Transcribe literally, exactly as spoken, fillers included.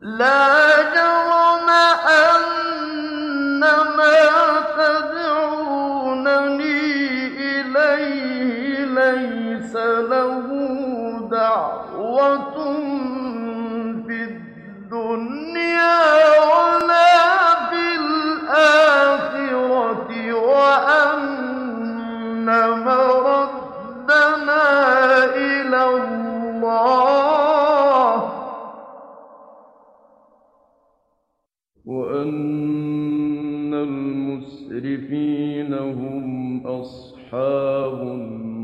لا جرم أن ما تدعونني إليه ليس له دعوة في الدنيا ولا في الآخرة وأن مردنا إلى الله وأن المسرفين هم أصحاب النار